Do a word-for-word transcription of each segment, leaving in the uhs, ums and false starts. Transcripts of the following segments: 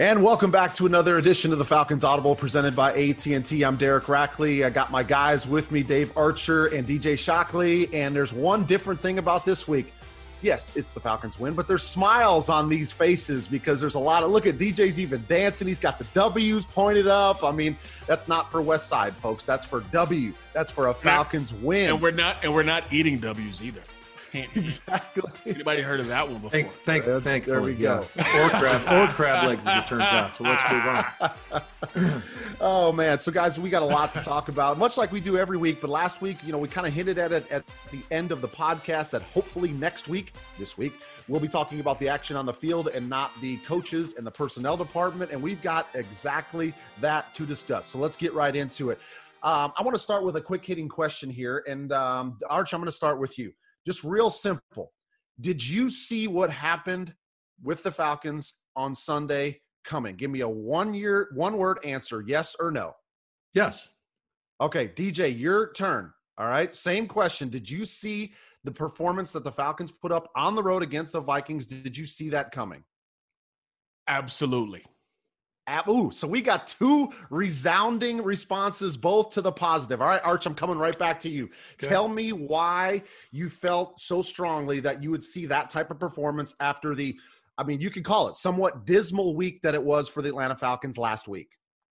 And welcome back to another edition of the Falcons Audible presented by A T and T. I'm Derek Rackley. I got my guys with me, Dave Archer and D J Shockley. And there's one different thing about this week. Yes, it's the Falcons win, but there's smiles on these faces because there's a lot of – look at D J's even dancing. He's got the W's pointed up. I mean, that's not for West Side, folks. That's for W. That's for a Falcons win. And we're not and we're not eating W's either. Exactly. Anybody heard of that one before? Thank, thank, Uh, thankfully, there we go. Yeah. Or crab, or crab legs, as it turns out. So let's move on. Oh, man. So, guys, we got a lot to talk about, much like we do every week. But last week, you know, we kind of hinted at it at the end of the podcast that hopefully next week, this week, we'll be talking about the action on the field and not the coaches and the personnel department. And we've got exactly that to discuss. So let's get right into it. Um, I want to start with a quick hitting question here. And, um, Arch, I'm going to start with you. Just real simple. Did you see what happened with the Falcons on Sunday coming? Give me a one-year, one-word answer, yes or no. Yes. Okay, D J, your turn. All right, same question. Did you see the performance that the Falcons put up on the road against the Vikings? Did you see that coming? Absolutely. Ooh, so we got two resounding responses, both to the positive. All right, Arch, I'm coming right back to you. Okay. Tell me why you felt so strongly that you would see that type of performance after the, I mean, you could call it somewhat dismal week that it was for the Atlanta Falcons last week.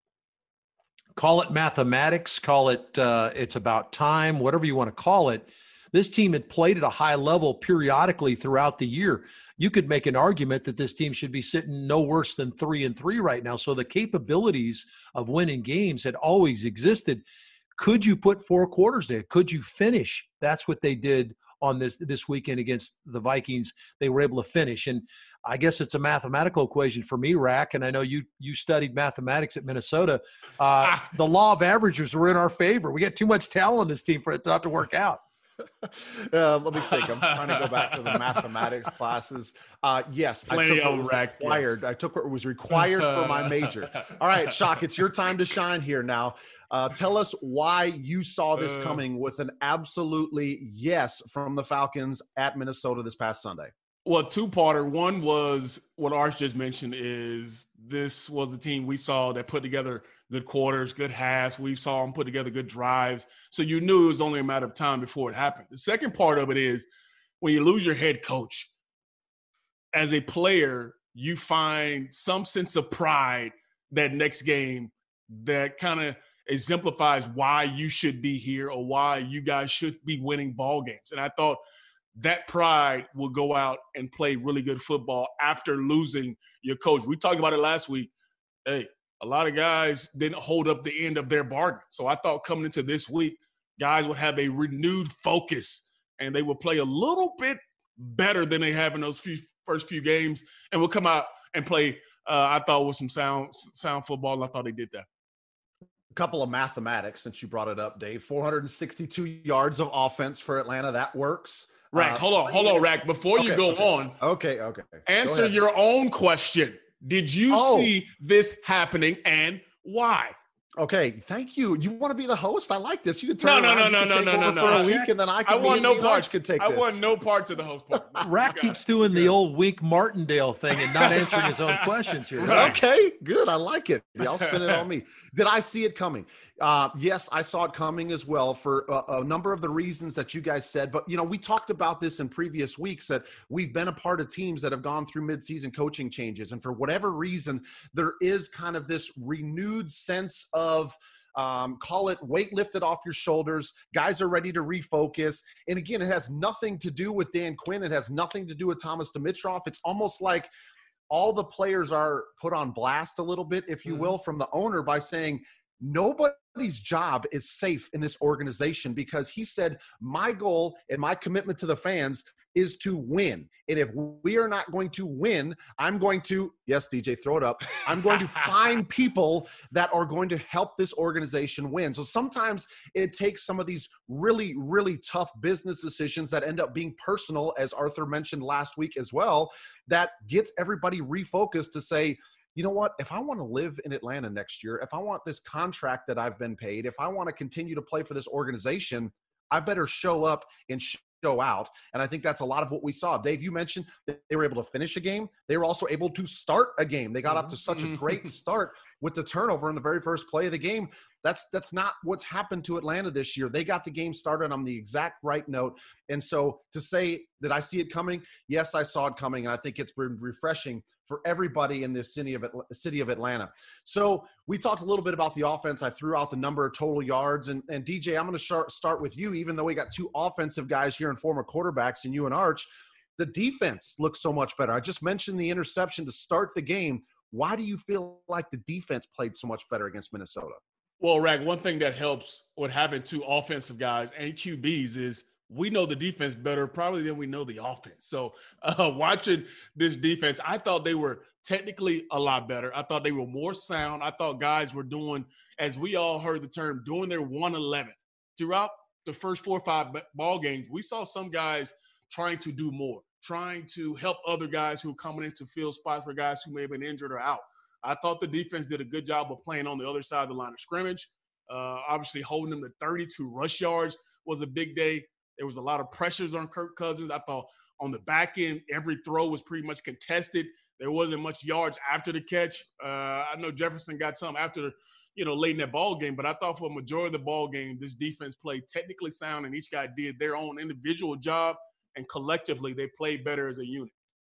Call it mathematics, call it uh, it's about time, whatever you want to call it. This team had played at a high level periodically throughout the year. You could make an argument that this team should be sitting no worse than three and three right now. So the capabilities of winning games had always existed. Could you put four quarters there? Could you finish? That's what they did on this this weekend against the Vikings. They were able to finish. And I guess it's a mathematical equation for me, Rack, and I know you you studied mathematics at Minnesota. Uh, the law of averages were in our favor. We got too much talent on this team for it not to work out. Uh, let me think. I'm trying to go back to the mathematics classes. Uh, yes, Plenty I took what of was rack, required. yes. I took what was required for my major. All right, Shock, it's your time to shine here now. Uh, tell us why you saw this Uh. coming with an absolutely yes from the Falcons at Minnesota this past Sunday. Well, two-parter. One was what Arch just mentioned is this was a team we saw that put together good quarters, good halves. We saw them put together good drives. So you knew it was only a matter of time before it happened. The second part of it is when you lose your head coach, as a player, you find some sense of pride that next game that kind of exemplifies why you should be here or why you guys should be winning ball games. And I thought that pride will go out and play really good football after losing your coach. We talked about it last week. Hey, a lot of guys didn't hold up the end of their bargain. So I thought coming into this week, guys would have a renewed focus and they will play a little bit better than they have in those few first few games and will come out and play, uh, I thought, with some sound, sound football. And I thought they did that. A couple of mathematics, since you brought it up, Dave. four hundred sixty-two yards of offense for Atlanta. That works. Rack, uh, hold on, hold on, Rack. Before okay, you go okay. on, okay, okay. answer your own question. Did you oh. see this happening and why? Okay, thank you. You want to be the host? I like this. You can turn no, around, no, you no, can no, take no, over no, for no. a week, and then I can. I want no parts. Can take I this. want no parts of the host part. Rack keeps doing the old Wink Martindale thing and not answering his own questions here. Right. Okay, good. I like it. Y'all spin it on me. Did I see it coming? Uh, yes, I saw it coming as well for a, a number of the reasons that you guys said. But, you know, we talked about this in previous weeks that we've been a part of teams that have gone through midseason coaching changes. And for whatever reason, there is kind of this renewed sense of Um, call it weight lifted off your shoulders. Guys are ready to refocus. And again, it has nothing to do with Dan Quinn. It has nothing to do with Thomas Dimitroff. It's almost like all the players are put on blast a little bit, if you Mm-hmm. will, from the owner by saying nobody's job is safe in this organization, because he said, my goal and my commitment to the fans is to win. And if we are not going to win, I'm going to, yes, D J, throw it up. I'm going to find people that are going to help this organization win. So sometimes it takes some of these really, really tough business decisions that end up being personal, as Arthur mentioned last week as well, that gets everybody refocused to say, you know what, if I want to live in Atlanta next year, if I want this contract that I've been paid, if I want to continue to play for this organization, I better show up and show out. And I think that's a lot of what we saw. Dave, you mentioned that they were able to finish a game. They were also able to start a game. They got off to such a great start with the turnover in the very first play of the game. That's that's not what's happened to Atlanta this year. They got the game started on the exact right note. And so to say that I see it coming, yes, I saw it coming. And I think it's been refreshing for everybody in this city of city of Atlanta. So we talked a little bit about the offense. I threw out the number of total yards. And, and D J, I'm going to start with you, even though we got two offensive guys here and former quarterbacks, and you and Arch. The defense looks so much better. I just mentioned the interception to start the game. Why do you feel like the defense played so much better against Minnesota? Well, Rag, one thing that helps what happened to offensive guys and Q Bs is we know the defense better probably than we know the offense. So uh, watching this defense, I thought they were technically a lot better. I thought they were more sound. I thought guys were doing, as we all heard the term, doing their one eleventh. Throughout the first four or five ball games, we saw some guys trying to do more, trying to help other guys who were coming into field spots for guys who may have been injured or out. I thought the defense did a good job of playing on the other side of the line of scrimmage. Uh, obviously, holding them to thirty-two rush yards was a big day. There was a lot of pressures on Kirk Cousins. I thought on the back end, every throw was pretty much contested. There wasn't much yards after the catch. Uh, I know Jefferson got some after, you know, late in that ball game, but I thought for a majority of the ball game, this defense played technically sound, and each guy did their own individual job, and collectively they played better as a unit.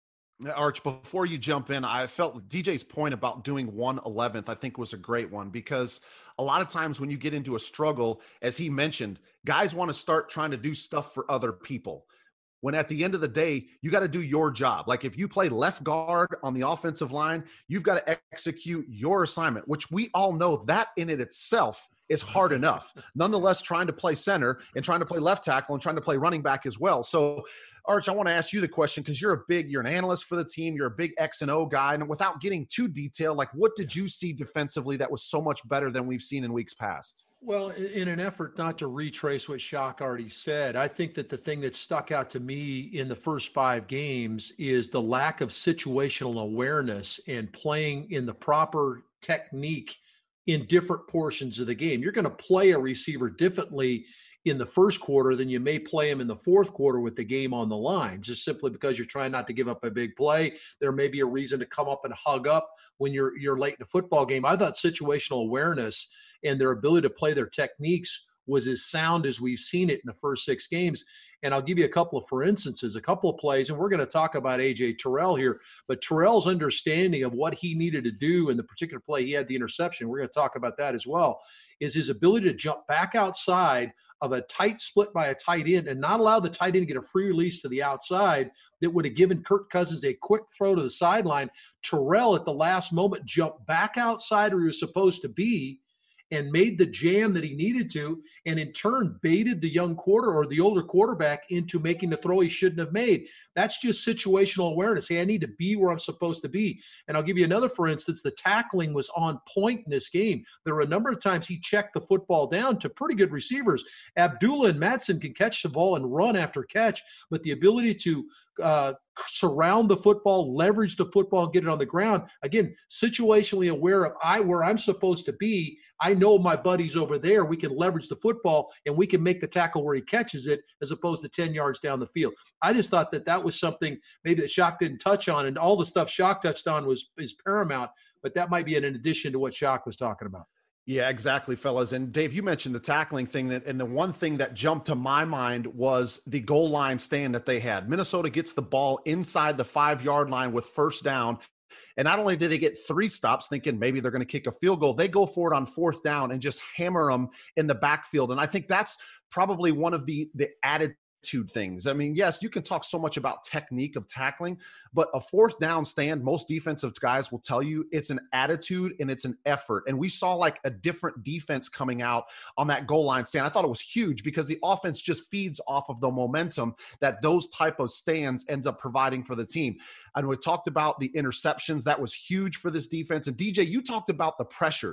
Arch, before you jump in, I felt D J's point about doing one eleventh, I think was a great one, because a lot of times when you get into a struggle, as he mentioned, guys want to start trying to do stuff for other people. When at the end of the day, you got to do your job. Like if you play left guard on the offensive line, you've got to execute your assignment, which we all know that in it itself is hard enough. Nonetheless, trying to play center and trying to play left tackle and trying to play running back as well. So, Arch, I want to ask you the question, because you're a big, you're an analyst for the team. You're a big X and O guy. And without getting too detailed, like what did you see defensively that was so much better than we've seen in weeks past? Well, in an effort not to retrace what Shock already said, I think that the thing that stuck out to me in the first five games is the lack of situational awareness and playing in the proper technique in different portions of the game. You're going to play a receiver differently in the first quarter than you may play him in the fourth quarter with the game on the line, just simply because you're trying not to give up a big play. There may be a reason to come up and hug up when you're you're late in a football game. I thought situational awareness and their ability to play their techniques was as sound as we've seen it in the first six games. And I'll give you a couple of, for instances, a couple of plays, and we're going to talk about A J Terrell here, but Terrell's understanding of what he needed to do in the particular play, he had the interception, we're going to talk about that as well, is his ability to jump back outside of a tight split by a tight end and not allow the tight end to get a free release to the outside that would have given Kirk Cousins a quick throw to the sideline. Terrell at the last moment jumped back outside where he was supposed to be and made the jam that he needed to, and in turn baited the young quarter or the older quarterback into making the throw he shouldn't have made. That's just situational awareness. Hey, I need to be where I'm supposed to be. And I'll give you another, for instance, the tackling was on point in this game. There were a number of times he checked the football down to pretty good receivers. Abdullah and Matson can catch the ball and run after catch, but the ability to uh, surround the football, leverage the football, and get it on the ground. Again, situationally aware of I where I'm supposed to be. I know my buddy's over there. We can leverage the football, and we can make the tackle where he catches it as opposed to ten yards down the field. I just thought that that was something maybe that Shock didn't touch on, and all the stuff Shock touched on was is paramount, but that might be in addition to what Shock was talking about. Yeah, exactly, fellas. And Dave, you mentioned the tackling thing, that, and the one thing that jumped to my mind was the goal line stand that they had. Minnesota gets the ball inside the five-yard line with first down. And not only did they get three stops thinking maybe they're going to kick a field goal, they go for it on fourth down and just hammer them in the backfield. And I think that's probably one of the, the added things. I mean, yes, you can talk so much about technique of tackling, but a fourth down stand, most defensive guys will tell you it's an attitude and it's an effort. And we saw like a different defense coming out on that goal line stand. I thought it was huge because the offense just feeds off of the momentum that those type of stands ends up providing for the team. And we talked about the interceptions. That was huge for this defense. And D J, you talked about the pressures.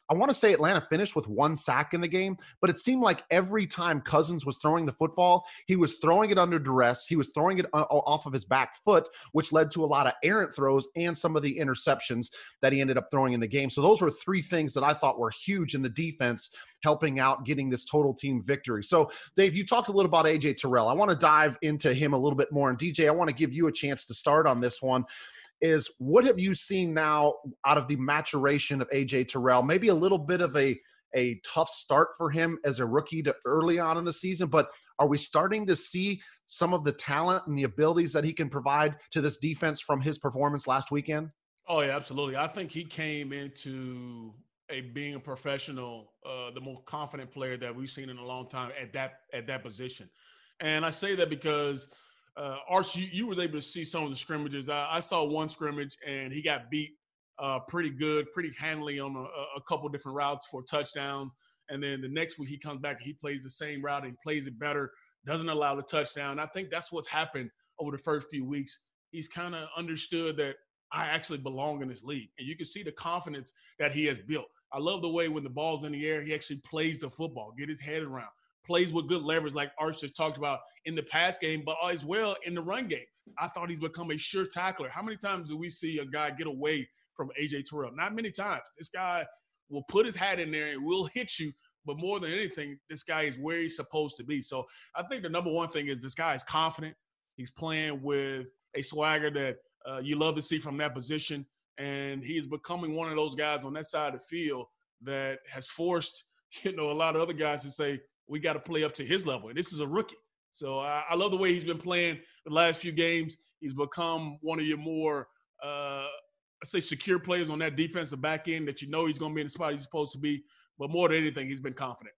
I want to say Atlanta finished with one sack in the game, but it seemed like every time Cousins was throwing the football, he was throwing it under duress. He was throwing it off of his back foot, which led to a lot of errant throws and some of the interceptions that he ended up throwing in the game. So those were three things that I thought were huge in the defense, helping out getting this total team victory. So Dave, you talked a little about A J Terrell. I want to dive into him a little bit more. And D J, I want to give you a chance to start on this one. Is what have you seen now out of the maturation of A J Terrell? Maybe a little bit of a, a tough start for him as a rookie to early on in the season, but are we starting to see some of the talent and the abilities that he can provide to this defense from his performance last weekend? Oh, yeah, absolutely. I think he came into a being a professional, uh, the most confident player that we've seen in a long time at that at that position. And I say that because – Uh, Arch, you, you were able to see some of the scrimmages. I, I saw one scrimmage, and he got beat uh, pretty good, pretty handily on a, a couple different routes for touchdowns. And then the next week he comes back and he plays the same route and plays it better, doesn't allow the touchdown. I think that's what's happened over the first few weeks. He's kind of understood that I actually belong in this league. And you can see the confidence that he has built. I love the way when the ball's in the air, he actually plays the football, get his head around. Plays with good leverage like Arch just talked about in the pass game, but as well in the run game. I thought he's become a sure tackler. How many times do we see a guy get away from A J Terrell? Not many times. This guy will put his hat in there and will hit you, but more than anything, this guy is where he's supposed to be. So I think the number one thing is this guy is confident. He's playing with a swagger that uh, you love to see from that position, and he is becoming one of those guys on that side of the field that has forced, you know, a lot of other guys to say, we got to play up to his level. And this is a rookie. So I, I love the way he's been playing the last few games. He's become one of your more, uh, let's say, secure players on that defensive back end that you know he's going to be in the spot he's supposed to be. But more than anything, he's been confident.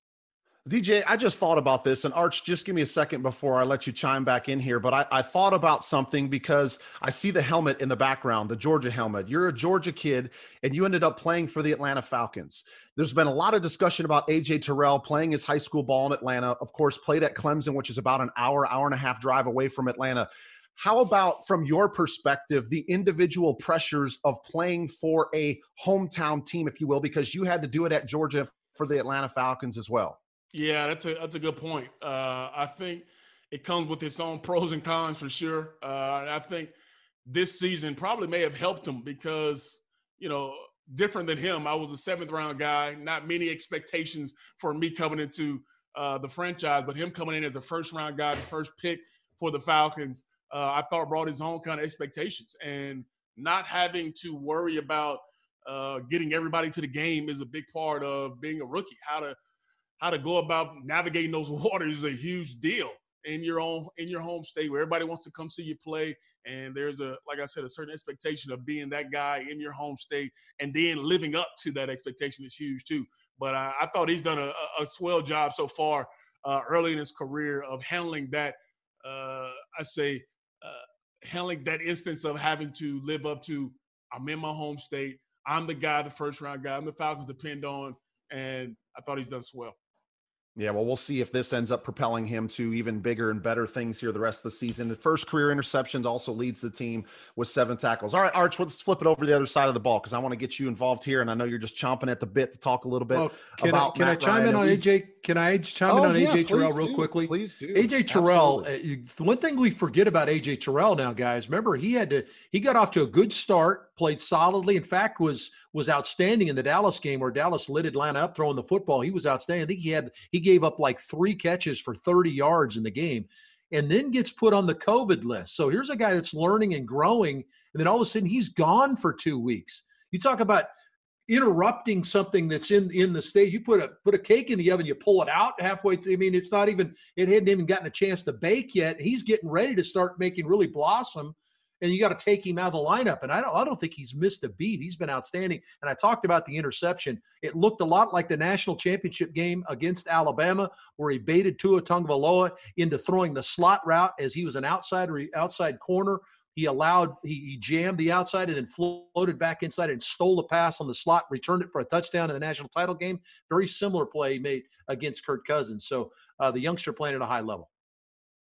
D J, I just thought about this, and Arch, just give me a second before I let you chime back in here, but I, I thought about something because I see the helmet in the background, the Georgia helmet. You're a Georgia kid, and you ended up playing for the Atlanta Falcons. There's been a lot of discussion about A J Terrell playing his high school ball in Atlanta, of course, played at Clemson, which is about an hour, hour and a half drive away from Atlanta. How about, from your perspective, the individual pressures of playing for a hometown team, if you will, because you had to do it at Georgia for the Atlanta Falcons as well? Yeah, that's a that's a good point. Uh, I think it comes with its own pros and cons for sure. Uh, I think this season probably may have helped him because, you know, different than him, I was a seventh round guy, not many expectations for me coming into uh, the franchise, but him coming in as a first round guy, the first pick for the Falcons, uh, I thought brought his own kind of expectations, and not having to worry about uh, getting everybody to the game is a big part of being a rookie. How to How to go about navigating those waters is a huge deal in your own in your home state where everybody wants to come see you play, and there's a, like I said, a certain expectation of being that guy in your home state, and then living up to that expectation is huge too. But I, I thought he's done a, a swell job so far uh, early in his career of handling that. Uh, I say uh, handling that instance of having to live up to, I'm in my home state, I'm the guy, the first round guy, I'm the Falcons depend on, and I thought he's done swell. Yeah, well, we'll see if this ends up propelling him to even bigger and better things here the rest of the season. The first career interceptions, also leads the team with seven tackles. All right, Arch, let's flip it over to the other side of the ball because I want to get you involved here, and I know you're just chomping at the bit to talk a little bit well, can about I, Can Matt I chime Ryan in on A J? Can I chime oh, in on yeah, A J Terrell real do. quickly? Please do. A J Terrell, uh, one thing we forget about A J Terrell now, guys, remember he had to he got off to a good start, played solidly. In fact, was was outstanding in the Dallas game where Dallas lit Atlanta up throwing the football. He was outstanding. I think he had he gave up like three catches for thirty yards in the game, and then gets put on the COVID list. So here's a guy that's learning and growing, and then all of a sudden he's gone for two weeks. You talk about interrupting something that's in in the state. You put a put a cake in the oven, you pull it out halfway through. I mean, it's not even it hadn't even gotten a chance to bake yet. He's getting ready to start making really blossom, and you got to take him out of the lineup. And I don't I don't think he's missed a beat. He's been outstanding. And I talked about the interception. It looked a lot like the national championship game against Alabama, where he baited Tua Tagovailoa into throwing the slot route as he was an outside outside corner. He allowed, he, he jammed the outside and then floated back inside and stole the pass on the slot, returned it for a touchdown in the national title game. Very similar play he made against Kirk Cousins. So uh, the youngster playing at a high level.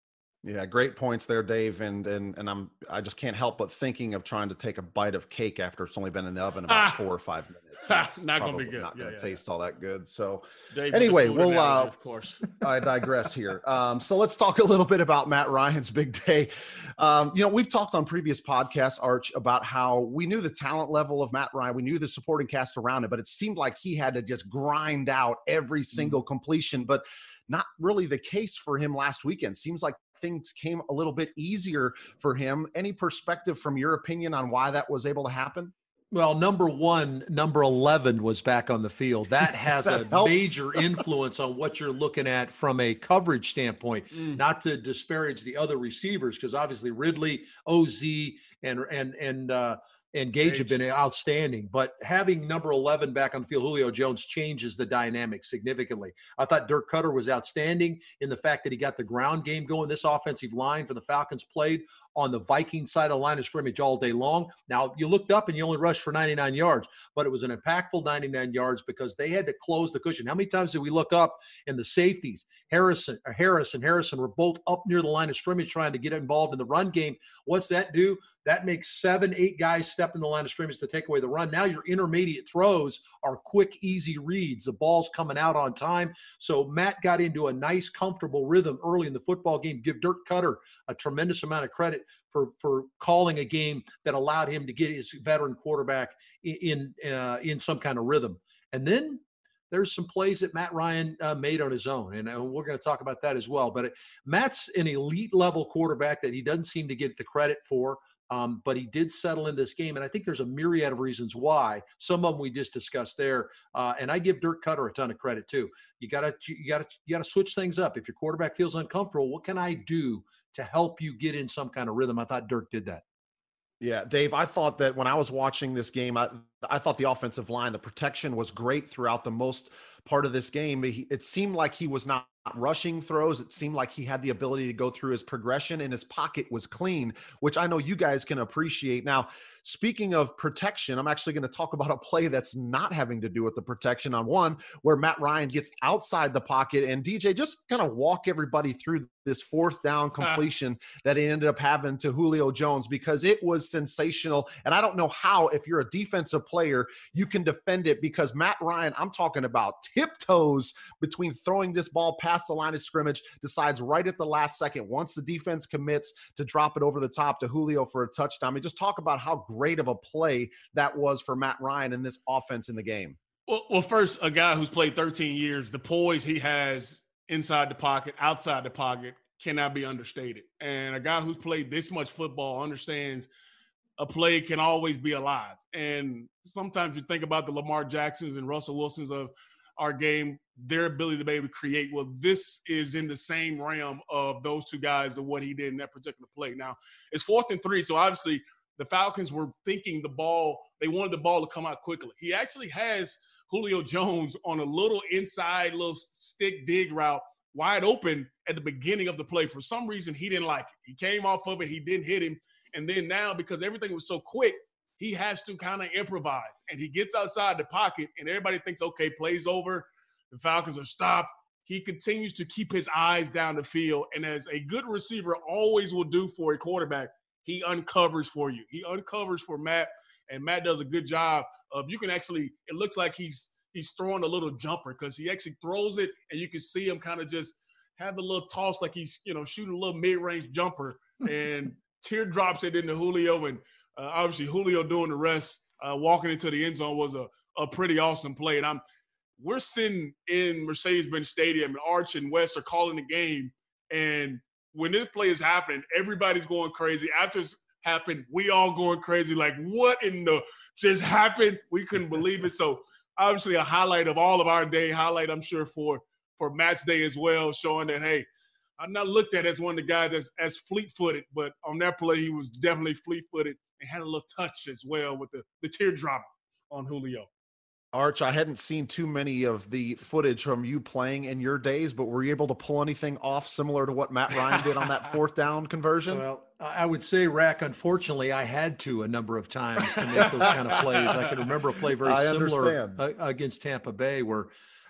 Yeah, great points there, Dave. And and and I'm I just can't help but thinking of trying to take a bite of cake after it's only been in the oven about four or five minutes. It's not gonna be good. Not yeah, gonna yeah, taste yeah. all that good. So Dave, anyway, the food we'll analogy, uh, of course. I digress here. Um, so let's talk a little bit about Matt Ryan's big day. Um, you know, we've talked on previous podcasts, Arch, about how we knew the talent level of Matt Ryan. We knew the supporting cast around it, but it seemed like he had to just grind out every single mm-hmm. completion, but not really the case for him last weekend. Seems like things came a little bit easier for him. Any perspective from your opinion on why that was able to happen? Well, number one, number eleven was back on the field. That has that a helps. major influence on what you're looking at from a coverage standpoint, mm. not to disparage the other receivers, because obviously Ridley, O Z, and, and, and, uh, and Gage, Gage have been outstanding, but having number eleven back on the field, Julio Jones, changes the dynamic significantly. I thought Dirk Cutter was outstanding in the fact that he got the ground game going. This offensive line for the Falcons played on the Viking side of the line of scrimmage all day long. Now, you looked up and you only rushed for ninety-nine yards, but it was an impactful ninety-nine yards because they had to close the cushion. How many times did we look up in the safeties? Harrison, Harris and Harrison were both up near the line of scrimmage trying to get involved in the run game. What's that do? That makes seven, eight guys step in the line of scrimmage to take away the run. Now your intermediate throws are quick, easy reads. The ball's coming out on time. So Matt got into a nice, comfortable rhythm early in the football game. Give Dirk Cutter a tremendous amount of credit for, for calling a game that allowed him to get his veteran quarterback in, uh, in some kind of rhythm. And then there's some plays that Matt Ryan uh, made on his own, and uh, we're going to talk about that as well. But it, Matt's an elite-level quarterback that he doesn't seem to get the credit for. Um, but he did settle in this game, and I think there's a myriad of reasons why. Some of them we just discussed there, uh, and I give Dirk Cutter a ton of credit too. You gotta, you gotta, you gotta switch things up. If your quarterback feels uncomfortable, what can I do to help you get in some kind of rhythm? I thought Dirk did that. Yeah, Dave, I thought that when I was watching this game, I, I thought the offensive line, the protection was great throughout the most part of this game. He, it seemed like he was not rushing throws. It seemed like he had the ability to go through his progression, and his pocket was clean, which I know you guys can appreciate. Now, speaking of protection, I'm actually going to talk about a play that's not having to do with the protection on one where Matt Ryan gets outside the pocket, and D J, just kind of walk everybody through this fourth down completion that he ended up having to Julio Jones, because it was sensational. And I don't know how, if you're a defensive player, you can defend it, because Matt Ryan, I'm talking about tiptoes between throwing this ball past the line of scrimmage, decides right at the last second, once the defense commits, to drop it over the top to Julio for a touchdown. I mean, just talk about how great of a play that was for Matt Ryan and this offense in the game. Well, well, first, a guy who's played thirteen years, the poise he has inside the pocket, outside the pocket, cannot be understated. And a guy who's played this much football understands a play can always be alive. And sometimes you think about the Lamar Jacksons and Russell Wilsons of our game, their ability to be able to create. Well, this is in the same realm of those two guys of what he did in that particular play. Now, it's fourth and three, so obviously the Falcons were thinking the ball, they wanted the ball to come out quickly. He actually has Julio Jones on a little inside, little stick dig route, wide open at the beginning of the play. For some reason, he didn't like it. He came off of it. He didn't hit him. And then now, because everything was so quick, he has to kind of improvise. And he gets outside the pocket, and everybody thinks, okay, play's over. The Falcons are stopped. He continues to keep his eyes down the field. And as a good receiver always will do for a quarterback, he uncovers for you. He uncovers for Matt, and Matt does a good job of, you can actually, it looks like he's he's throwing a little jumper, because he actually throws it, and you can see him kind of just have a little toss like he's, you know, shooting a little mid-range jumper, and teardrops it into Julio. And uh, obviously Julio doing the rest, uh, walking into the end zone was a, a pretty awesome play. And I'm we're sitting in Mercedes-Benz Stadium, and Arch and Wes are calling the game, and when this play is happening, everybody's going crazy. After it's happened, we all going crazy, like, what in the just happened? We couldn't believe it. So obviously a highlight of all of our day, highlight I'm sure for for match day as well, showing that, hey, I'm not looked at as one of the guys that's as fleet-footed, but on that play he was definitely fleet-footed and had a little touch as well with the, the teardrop on Julio. Arch, I hadn't seen too many of the footage from you playing in your days, but were you able to pull anything off similar to what Matt Ryan did on that fourth down conversion? Well, I would say, Rack, unfortunately, I had to a number of times to make those kind of plays. I can remember a play very I similar understand. against Tampa Bay where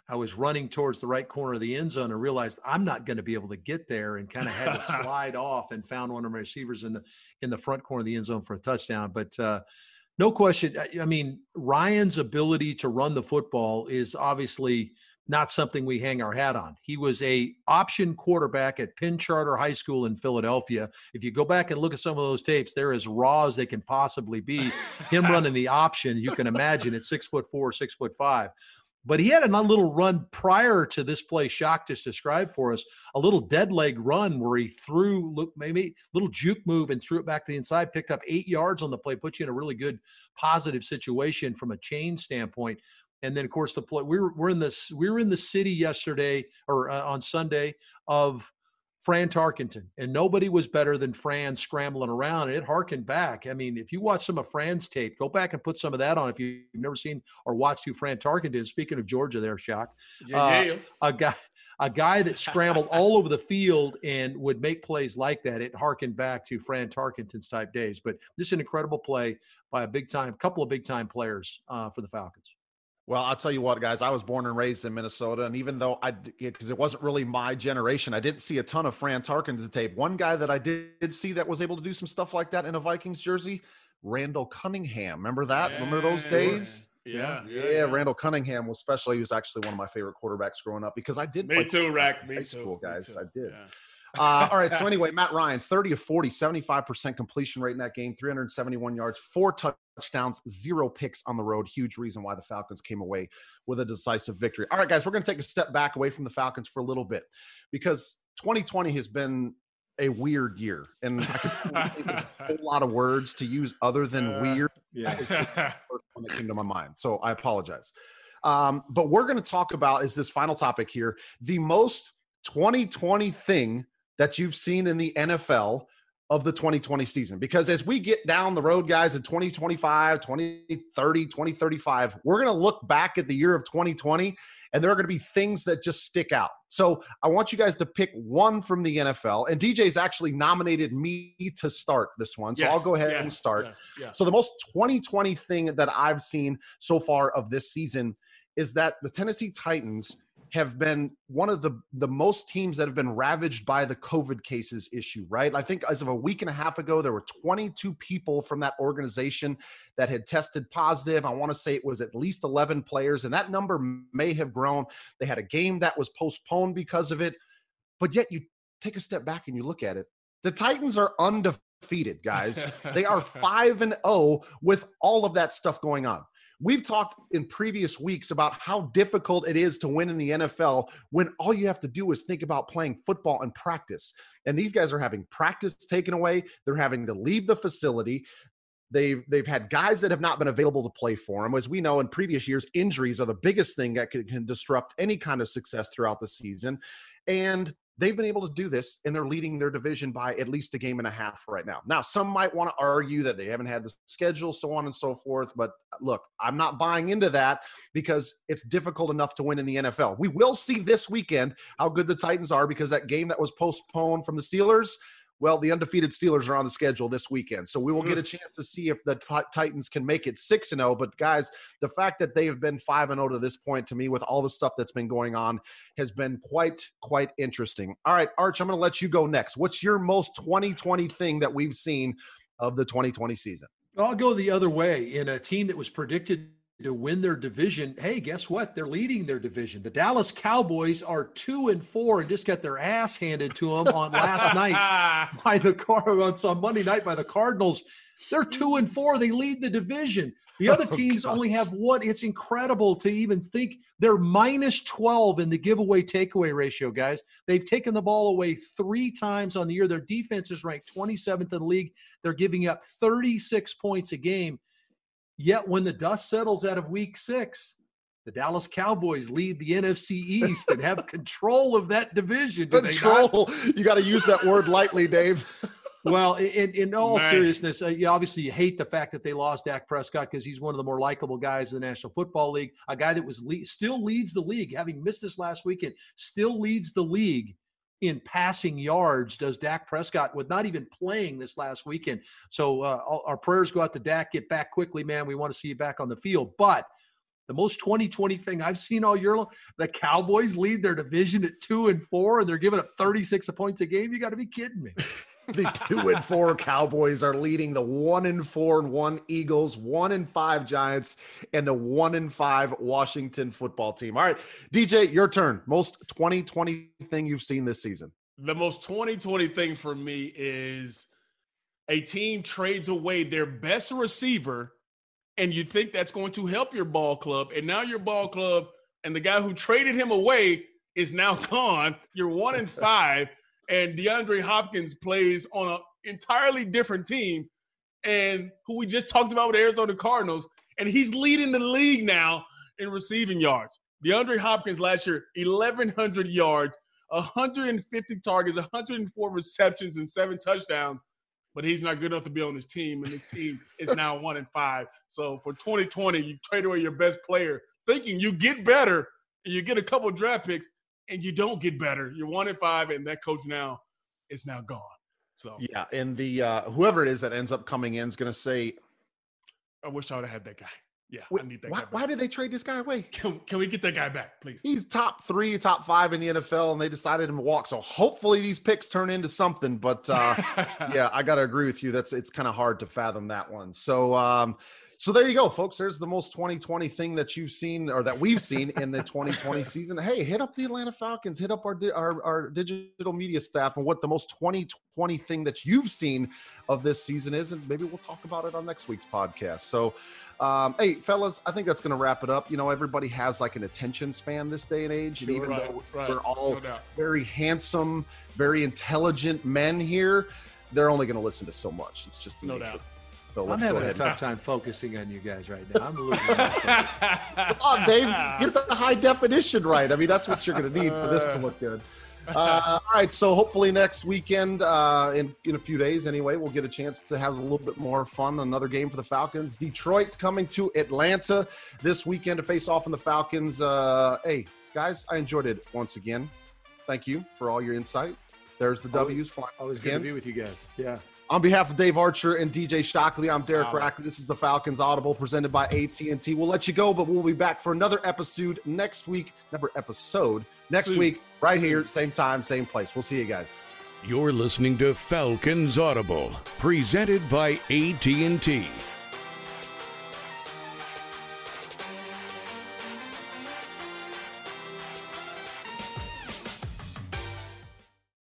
I was running towards the right corner of the end zone and realized I'm not going to be able to get there, and kind of had to slide off and found one of my receivers in the in the front corner of the end zone for a touchdown. But uh, no question. I mean, Ryan's ability to run the football is obviously not something we hang our hat on. He was a option quarterback at Penn Charter High School in Philadelphia. If you go back and look at some of those tapes, they're as raw as they can possibly be. Him running the option, you can imagine, at six foot four, six foot five. But he had a little run prior to this play Shock just described for us, a little dead leg run where he threw, look, maybe a little juke move and threw it back to the inside, picked up eight yards on the play, put you in a really good positive situation from a chain standpoint. And then, of course, the play, we were, we're in this, we were in the city yesterday or uh, on Sunday of Fran Tarkenton, and nobody was better than Fran scrambling around, and it harkened back. I mean, if you watch some of Fran's tape, go back and put some of that on if you've never seen or watched who Fran Tarkenton is. Speaking of Georgia there, Shock. Yeah, uh, yeah. A guy, a guy that scrambled all over the field and would make plays like that. It harkened back to Fran Tarkenton's type days. But this is an incredible play by a big-time, couple of big-time players uh, for the Falcons. Well, I'll tell you what, guys, I was born and raised in Minnesota. And even though I, because it wasn't really my generation, I didn't see a ton of Fran Tarkenton tape. One guy that I did see that was able to do some stuff like that in a Vikings jersey, Randall Cunningham. Remember that? Yeah, Remember those days? Yeah. Yeah, Yeah. yeah. Randall Cunningham was special. He was actually one of my favorite quarterbacks growing up because I did Me play too, Rack. Me high too. school, guys. Me too. I did. Yeah. Uh, all right. So anyway, Matt Ryan, thirty of forty, seventy-five percent completion rate in that game, three hundred seventy-one yards, four touchdowns, zero picks on the road. Huge reason why the Falcons came away with a decisive victory. All right, guys, we're going to take a step back away from the Falcons for a little bit because twenty twenty has been a weird year. And I could think of a whole lot of words to use other than Uh, weird. Yeah. It's just the first one that came to my mind. So I apologize. Um, but we're going to talk about is this final topic here, the most twenty twenty thing that you've seen in the N F L of the twenty twenty season. Because as we get down the road, guys, in twenty twenty-five, twenty thirty, twenty thirty-five, we're going to look back at the year of twenty twenty, and there are going to be things that just stick out. So I want you guys to pick one from the N F L. And D J's actually nominated me to start this one. So Yes, I'll go ahead yes, and start. yes, yes. So the most twenty twenty thing that I've seen so far of this season is that the Tennessee Titans have been one of the, the most teams that have been ravaged by the COVID cases issue, right? I think as of a week and a half ago, there were twenty-two people from that organization that had tested positive. I want to say it was at least eleven players, and that number may have grown. They had a game that was postponed because of it, but yet you take a step back and you look at it. The Titans are undefeated, guys. They are five and oh with all of that stuff going on. We've talked in previous weeks about how difficult it is to win in the N F L when all you have to do is think about playing football and practice. And these guys are having practice taken away. They're having to leave the facility. They've, they've had guys that have not been available to play for them. As we know in previous years, injuries are the biggest thing that can, can disrupt any kind of success throughout the season. And they've been able to do this, and they're leading their division by at least a game and a half right now. Now, some might want to argue that they haven't had the schedule, so on and so forth. But look, I'm not buying into that because it's difficult enough to win in the N F L. We will see this weekend how good the Titans are because that game that was postponed from the Steelers, well, the undefeated Steelers are on the schedule this weekend. So we will get a chance to see if the t- Titans can make it six and oh. But, guys, the fact that they have been five and oh to this point, to me, with all the stuff that's been going on, has been quite, quite interesting. All right, Arch, I'm going to let you go next. What's your most twenty twenty thing that we've seen of the twenty twenty season? I'll go the other way. In a team that was predicted to win their division, hey, guess what? They're leading their division. The Dallas Cowboys are two and four and just got their ass handed to them on last night by the Cardinals on Monday night by the Cardinals. They're two and four. They lead the division. The other Oh, teams gosh. only have one. It's incredible to even think they're minus twelve in the giveaway takeaway ratio, guys. They've taken the ball away three times on the year. Their defense is ranked twenty-seventh in the league. They're giving up thirty-six points a game. Yet when the dust settles out of week six, the Dallas Cowboys lead the N F C East and have control of that division. Do they not? Control. You got to use that word lightly, Dave. Well, in, in all Man. seriousness, uh, you obviously you hate the fact that they lost Dak Prescott because he's one of the more likable guys in the National Football League, a guy that was le- still leads the league, having missed this last weekend, still leads the league in passing yards, does Dak Prescott, with not even playing this last weekend. So uh, all, our prayers go out to Dak. Get back quickly, man. We want to see you back on the field. But The most twenty twenty thing I've seen all year long, the Cowboys lead their division at two and four, and they're giving up thirty-six points a game. You got to be kidding me. The two and four Cowboys are leading the one and four and one Eagles, one and five Giants, and the one and five Washington football team. All right, D J, your turn. Most twenty twenty thing you've seen this season. The most twenty twenty thing for me is a team trades away their best receiver, and you think that's going to help your ball club, and now your ball club and the guy who traded him away is now gone. You're one and five. And DeAndre Hopkins plays on an entirely different team, and who we just talked about with the Arizona Cardinals, and he's leading the league now in receiving yards. DeAndre Hopkins last year, eleven hundred yards, one hundred fifty targets, one hundred four receptions, and seven touchdowns, but he's not good enough to be on his team, and his team is now one and five. So for twenty twenty, you trade away your best player, thinking you get better, and you get a couple of draft picks, and you don't get better. You're one and five, and that coach now is now gone. So yeah, and the uh, whoever it is that ends up coming in is going to say, I wish I would have had that guy. Yeah, wait, I need that why, guy back. Why did they trade this guy away? Can, can we get that guy back, please? He's top three, top five in the N F L, and they decided him to walk. So hopefully these picks turn into something. But uh, yeah, I got to agree with you. That's it's kind of hard to fathom that one. So. Um, So there you go, folks. There's the most twenty twenty thing that you've seen or that we've seen in the twenty twenty season. Hey, hit up the Atlanta Falcons, hit up our, our, our digital media staff and what the most twenty twenty thing that you've seen of this season is. And maybe we'll talk about it on next week's podcast. So, um, hey, fellas, I think that's going to wrap it up. You know, everybody has like an attention span this day and age. And Sure, even right, though right. we're all No doubt. very handsome, very intelligent men here, they're only going to listen to so much. It's just the No nature. doubt. So I'm let's go having a ahead. tough time focusing on you guys right now. I'm losing. Come on, Dave, get the high definition right. I mean, that's what you're going to need for this to look good. Uh, all right, so hopefully next weekend, uh, in, in a few days anyway, we'll get a chance to have a little bit more fun. Another game for the Falcons. Detroit coming to Atlanta this weekend to face off on the Falcons. Uh, hey, guys, I enjoyed it once again. Thank you for all your insight. There's the W's flying Always good again. to be with you guys. Yeah. On behalf of Dave Archer and D J Shockley, I'm Derek Wow. Rackley. This is the Falcons Audible presented by A T and T. We'll let you go, but we'll be back for another episode next week. Another episode next Soon. week, right Soon. here, same time, same place. We'll see you guys. You're listening to Falcons Audible, presented by A T and T.